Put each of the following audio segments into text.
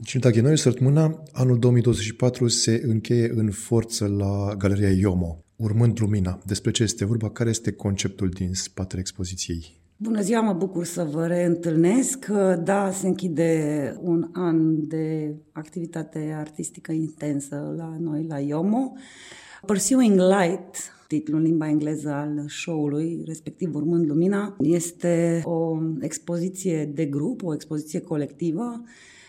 Cinta Ghenoiu, săptămâna, anul 2024 se încheie în forță la Galeria IOMO, urmând lumina. Despre ce este vorba? Care este conceptul din spatele expoziției? Bună ziua, mă bucur să vă reîntâlnesc. Da, se închide un an de activitate artistică intensă la noi, la IOMO. Pursuing Light, titlul în limba engleză al show-ului, respectiv Urmând Lumina, este o expoziție de grup, o expoziție colectivă,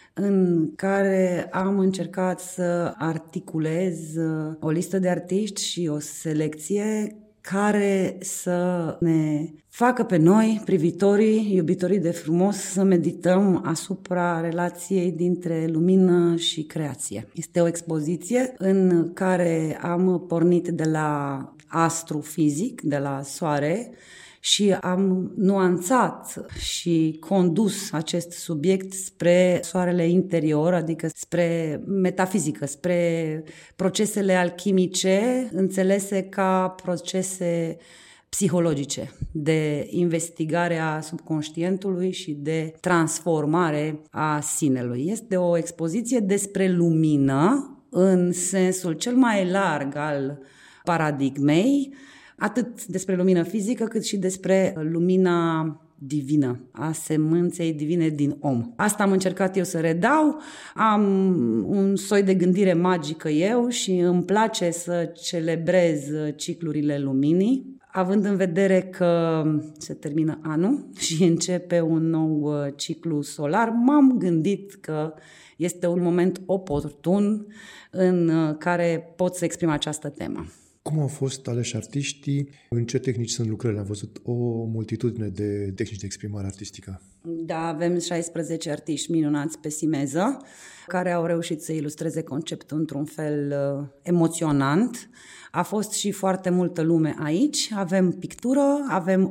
în care am încercat să articulez o listă de artiști și o selecție care să ne facă pe noi, privitorii, iubitorii de frumos, să medităm asupra relației dintre lumină și creație. Este o expoziție în care am pornit de la astru fizic, de la soare, și am nuanțat și condus acest subiect spre soarele interior, adică spre metafizică, spre procesele alchimice înțelese ca procese psihologice, de investigare a subconștientului și de transformare a sinelui. Este o expoziție despre lumină în sensul cel mai larg al paradigmei, atât despre lumină fizică, cât și despre lumina divină, a semânței divine din om. Asta am încercat eu să redau, am un soi de gândire magică eu și îmi place să celebrez ciclurile luminii, având în vedere că se termină anul și începe un nou ciclu solar, m-am gândit că este un moment oportun în care pot să exprim această temă. Cum au fost aleși artiștii? În ce tehnici sunt lucrările? Am văzut o multitudine de tehnici de exprimare artistică. Da, avem 16 artiști minunați pe simeză, care au reușit să ilustreze conceptul într-un fel emoționant. A fost și foarte multă lume aici. Avem pictură, avem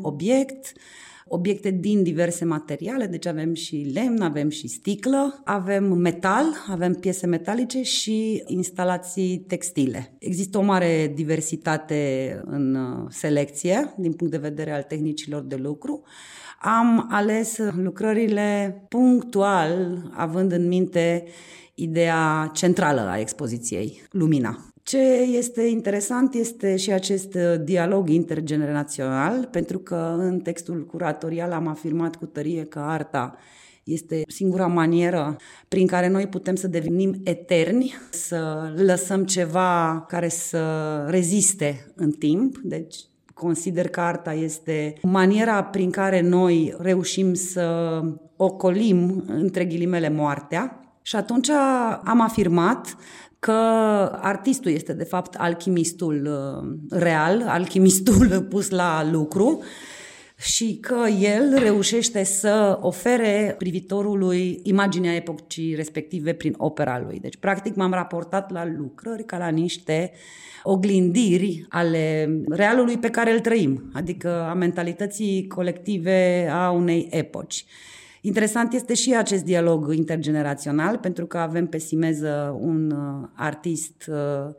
obiecte din diverse materiale, deci avem și lemn, avem și sticlă, avem metal, avem piese metalice și instalații textile. Există o mare diversitate în selecție, din punct de vedere al tehnicilor de lucru. Am ales lucrările punctual, având în minte ideea centrală a expoziției, lumina. Ce este interesant este și acest dialog intergenerațional, pentru că în textul curatorial am afirmat cu tărie că arta este singura manieră prin care noi putem să devenim eterni, să lăsăm ceva care să reziste în timp, deci consider că arta este maniera prin care noi reușim să ocolim, între ghilimele, moartea. Și atunci am afirmat că artistul este de fapt alchimistul real, alchimistul pus la lucru și că el reușește să ofere privitorului imaginea epocii respective prin opera lui. Deci, practic, m-am raportat la lucrări ca la niște oglindiri ale realului pe care îl trăim, adică a mentalității colective a unei epoci. Interesant este și acest dialog intergenerațional, pentru că avem pe simeză un artist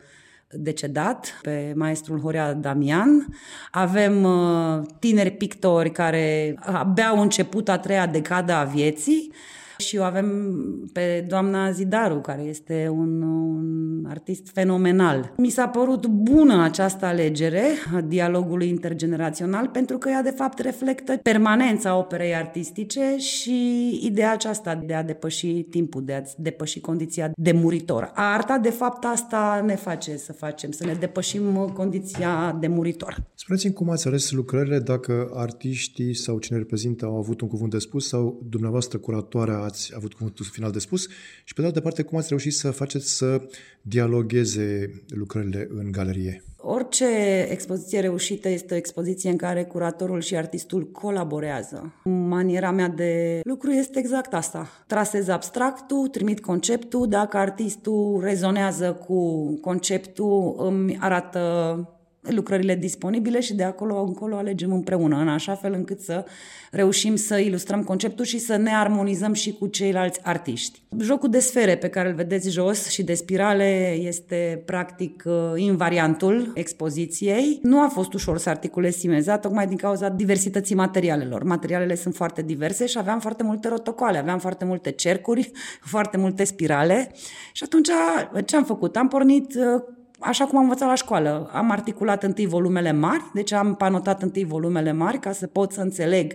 decedat, pe maestrul Horea Damian, avem tineri pictori care abia au început a treia decadă a vieții și o avem pe doamna Zidaru, care este un artist fenomenal. Mi s-a părut bună această alegere a dialogului intergenerațional, pentru că ea de fapt reflectă permanența operei artistice și ideea aceasta de a depăși timpul, de a depăși condiția de muritor. Arta de fapt asta ne face să ne depășim condiția de muritor. Spuneți-mi cum ați ales lucrările, dacă artiștii sau cine reprezintă au avut un cuvânt de spus sau dumneavoastră, curatoarea, ați avut cuvântul final de spus și pe de altă parte cum ați reușit să faceți să dialogheze lucrările în galerie? Orice expoziție reușită este o expoziție în care curatorul și artistul colaborează. Maniera mea de lucru este exact asta. Trasez abstractul, trimit conceptul, dacă artistul rezonează cu conceptul, îmi arată lucrările disponibile și de acolo încolo alegem împreună, în așa fel încât să reușim să ilustrăm conceptul și să ne armonizăm și cu ceilalți artiști. Jocul de sfere pe care îl vedeți jos și de spirale este practic invariantul expoziției. Nu a fost ușor să articulez Simeza, tocmai din cauza diversității materialelor. Materialele sunt foarte diverse și aveam foarte multe rotocoale, aveam foarte multe cercuri, foarte multe spirale și atunci ce am făcut? Am pornit așa cum am învățat la școală. Am articulat întâi volumele mari, deci am panotat întâi volumele mari ca să pot să înțeleg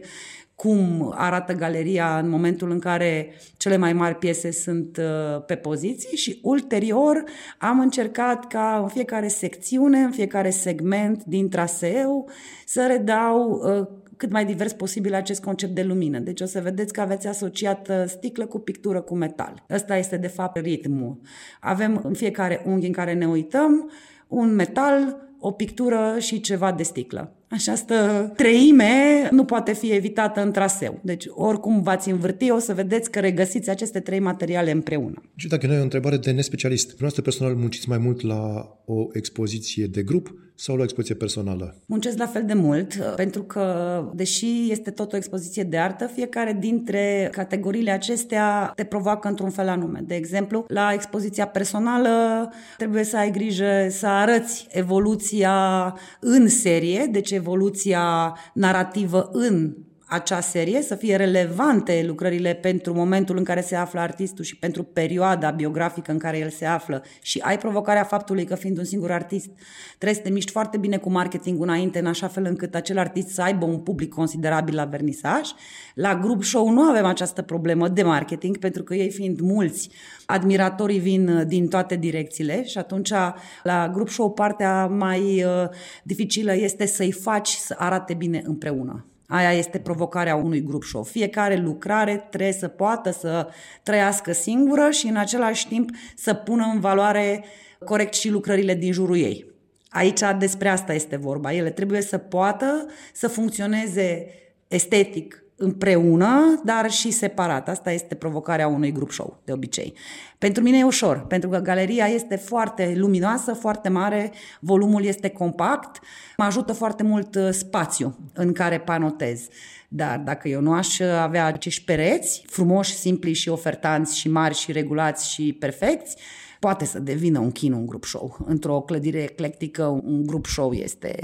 cum arată galeria în momentul în care cele mai mari piese sunt pe poziții și ulterior am încercat ca în fiecare secțiune, în fiecare segment din traseu să redau cât mai divers posibil acest concept de lumină. Deci o să vedeți că aveți asociat sticlă cu pictură cu metal. Ăsta este de fapt ritmul. Avem în fiecare unghi în care ne uităm un metal, o pictură și ceva de sticlă. Această treime nu poate fi evitată în traseu. Deci oricum v-ați învârti, o să vedeți că regăsiți aceste 3 materiale împreună. Și dacă noi o întrebare de nespecialist, dumneavoastră personal munciți mai mult la o expoziție de grup sau la o expoziție personală? Muncesc la fel de mult, pentru că, deși este tot o expoziție de artă, fiecare dintre categoriile acestea te provoacă într-un fel anume. De exemplu, la expoziția personală trebuie să ai grijă să arăți evoluția în serie, deci evoluția narrativă în acea serie, să fie relevante lucrările pentru momentul în care se află artistul și pentru perioada biografică în care el se află și ai provocarea faptului că fiind un singur artist trebuie să te miști foarte bine cu marketingul înainte în așa fel încât acel artist să aibă un public considerabil la vernisaj. La group show nu avem această problemă de marketing pentru că ei fiind mulți, admiratorii vin din toate direcțiile și atunci la group show partea mai dificilă este să-i faci să arate bine împreună. Aia este provocarea unui grup show. Fiecare lucrare trebuie să poată să trăiască singură și în același timp să pună în valoare corect și lucrările din jurul ei. Aici despre asta este vorba. Ele trebuie să poată să funcționeze estetic împreună, dar și separat. Asta este provocarea unui grup show, de obicei. Pentru mine e ușor, pentru că galeria este foarte luminoasă, foarte mare, volumul este compact, mă ajută foarte mult spațiu în care panotez. Dar dacă eu nu aș avea acești pereți frumoși, simpli și ofertanți și mari și regulați și perfecți, poate să devină un chin un grup show. Într-o clădire eclectică, un grup show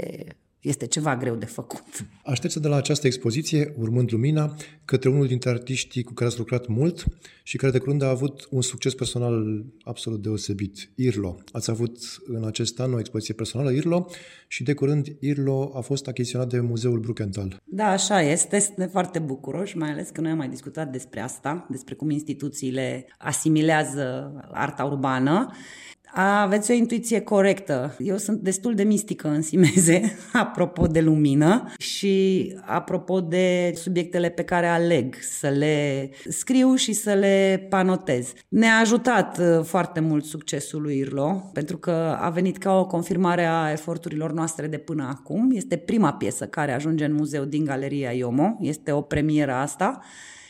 este ceva greu de făcut. Aștepți de la această expoziție, urmând lumina, către unul dintre artiștii cu care ați lucrat mult și care de curând a avut un succes personal absolut deosebit, Irlo. Ați avut în acest an o expoziție personală, Irlo, și de curând Irlo a fost achiziționat de Muzeul Brukenthal. Da, așa este. Suntem foarte bucuroși, mai ales că noi am mai discutat despre asta, despre cum instituțiile asimilează arta urbană. Aveți o intuiție corectă. Eu sunt destul de mistică în Simeze, apropo de lumină și apropo de subiectele pe care aleg să le scriu și să le panotez. Ne-a ajutat foarte mult succesul lui Irlo, pentru că a venit ca o confirmare a eforturilor noastre de până acum. Este prima piesă care ajunge în muzeu din Galeria IOMO, este o premieră asta.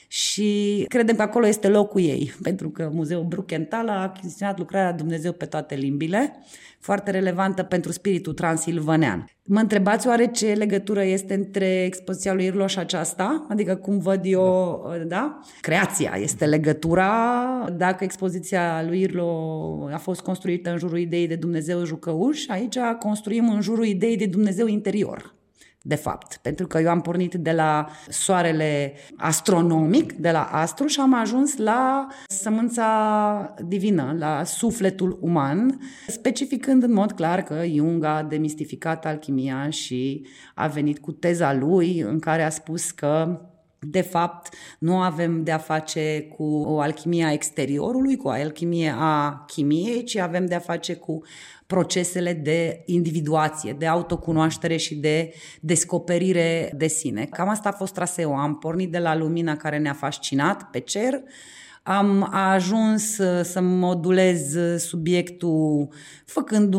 Și credem că acolo este locul ei, pentru că Muzeul Brukenthal a achiziționat lucrarea Dumnezeu pe toate limbile, foarte relevantă pentru spiritul transilvanean. Mă întrebați oare ce legătură este între expoziția lui Irlo și aceasta? Adică cum văd eu, da? Creația este legătura. Dacă expoziția lui Irlo a fost construită în jurul ideii de Dumnezeu jucăuș, aici construim în jurul ideii de Dumnezeu interior. De fapt, pentru că eu am pornit de la soarele astronomic, de la astru și am ajuns la sămânța divină, la sufletul uman, specificând în mod clar că Jung a demistificat alchimia și a venit cu teza lui în care a spus că de fapt, nu avem de-a face cu o alchimie a exteriorului, cu o alchimie a chimiei, ci avem de-a face cu procesele de individuație, de autocunoaștere și de descoperire de sine. Cam asta a fost traseul. Am pornit de la lumina care ne-a fascinat pe cer, Am ajuns să modulez subiectul făcând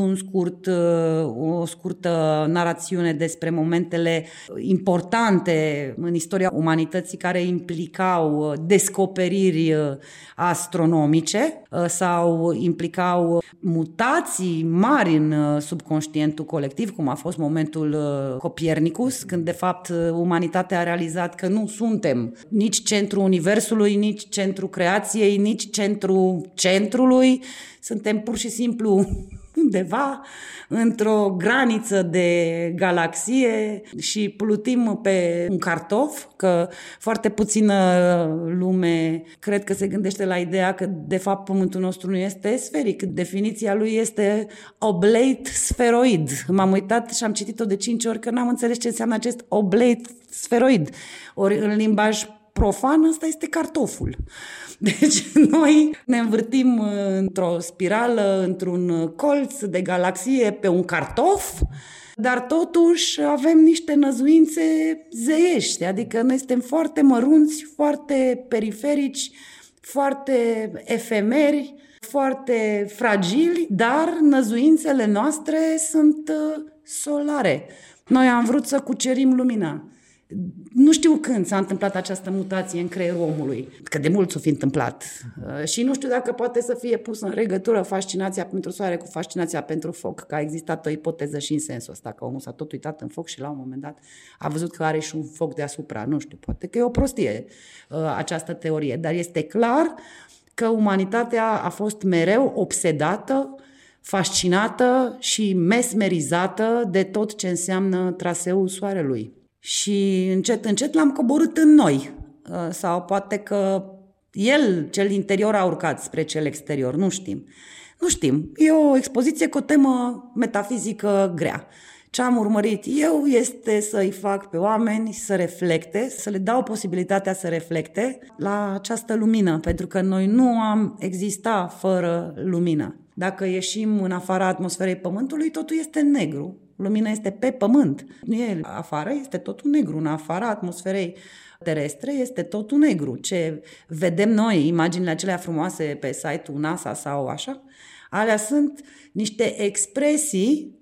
o scurtă narațiune despre momentele importante în istoria umanității care implicau descoperiri astronomice sau implicau mutații mari în subconștientul colectiv, cum a fost momentul Copernicus, când de fapt umanitatea a realizat că nu suntem nici centrul universului, nici centrul creației, nici centrul centrului, suntem pur și simplu undeva într-o graniță de galaxie și plutim pe un cartof, că foarte puțină lume cred că se gândește la ideea că de fapt Pământul nostru nu este sferic. Definiția lui este oblate sferoid. M-am uitat și am citit-o de 5 ori că n-am înțeles ce înseamnă acest oblate sferoid. Ori în limbaj profan, ăsta este cartoful. Deci noi ne învârtim într-o spirală, într-un colț de galaxie pe un cartof, dar totuși avem niște năzuințe zeiești, adică noi suntem foarte mărunți, foarte periferici, foarte efemeri, foarte fragili, dar năzuințele noastre sunt solare. Noi am vrut să cucerim lumina. Nu știu când s-a întâmplat această mutație în creierul omului, că de mult s-o fi întâmplat. Și nu știu dacă poate să fie pusă în legătură fascinația pentru soare cu fascinația pentru foc, că a existat o ipoteză și în sensul ăsta, că omul s-a tot uitat în foc și la un moment dat a văzut că are și un foc deasupra. Nu știu, poate că e o prostie această teorie, dar este clar că umanitatea a fost mereu obsedată, fascinată și mesmerizată de tot ce înseamnă traseul soarelui. Și încet, încet l-am coborât în noi. Sau poate că el, cel interior, a urcat spre cel exterior. Nu știm. Nu știm. E o expoziție cu o temă metafizică grea. Ce am urmărit eu este să-i fac pe oameni să reflecte, să le dau posibilitatea să reflecte la această lumină, pentru că noi nu am exista fără lumină. Dacă ieșim în afara atmosferei Pământului, totul este negru. Lumina este pe Pământ. Nu e afară, este totul negru. În afara atmosferei terestre este totul negru. Ce vedem noi, imaginile acelea frumoase pe site-ul NASA sau așa, alea sunt niște expresii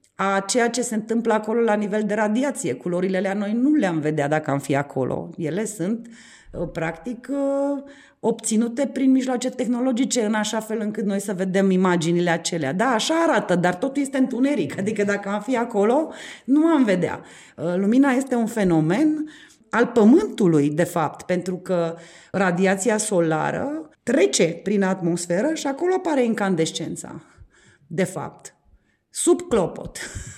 a ceea ce se întâmplă acolo la nivel de radiație. Culorile alea noi nu le-am vedea dacă am fi acolo. Ele sunt, practic, obținute prin mijloace tehnologice, în așa fel încât noi să vedem imaginile acelea. Da, așa arată, dar totul este întuneric. Adică dacă am fi acolo, nu am vedea. Lumina este un fenomen al Pământului, de fapt, pentru că radiația solară trece prin atmosferă și acolo apare incandescența, de fapt. Sub clopot,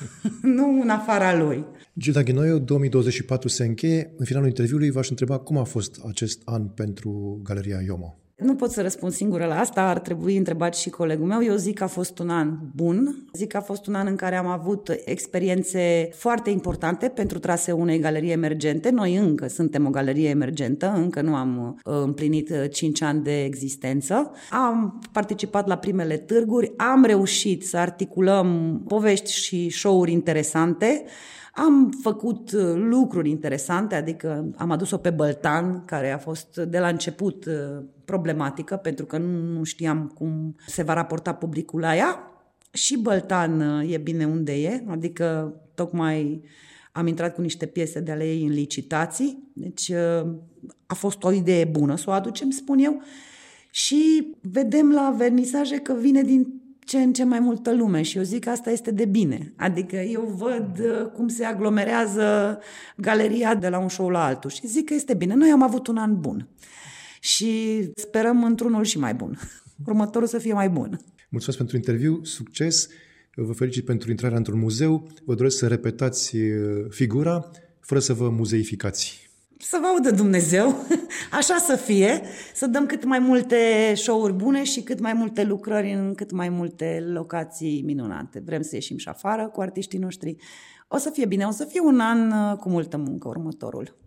nu în afara lui. Gilda Ghinoiu, 2024 se încheie. În finalul interviului v-aș întreba cum a fost acest an pentru Galeria IOMO. Nu pot să răspund singură la asta, ar trebui întrebat și colegul meu. Eu zic că a fost un an bun, zic că a fost un an în care am avut experiențe foarte importante pentru traseul unei galerii emergente. Noi încă suntem o galerie emergentă, încă nu am împlinit 5 ani de existență. Am participat la primele târguri, am reușit să articulăm povești și show-uri interesante. Am făcut lucruri interesante, adică am adus-o pe Băltan, care a fost de la început problematică, pentru că nu știam cum se va raporta publicul la ea. Și Băltan e bine unde e, adică tocmai am intrat cu niște piese de ale ei în licitații, deci a fost o idee bună să o aducem, spun eu, și vedem la vernisaje că vine din ce în ce mai multă lume și eu zic că asta este de bine. Adică eu văd cum se aglomerează galeria de la un show la altul și zic că este bine. Noi am avut un an bun și sperăm într-unul și mai bun. Următorul să fie mai bun. Mulțumesc pentru interviu, succes, vă felicit pentru intrarea într-un muzeu, vă doresc să repetați figura fără să vă muzeificați. Să vă audă Dumnezeu, așa să fie, să dăm cât mai multe show-uri bune și cât mai multe lucrări în cât mai multe locații minunate. Vrem să ieșim și afară cu artiștii noștri. O să fie bine, o să fie un an cu multă muncă următorul.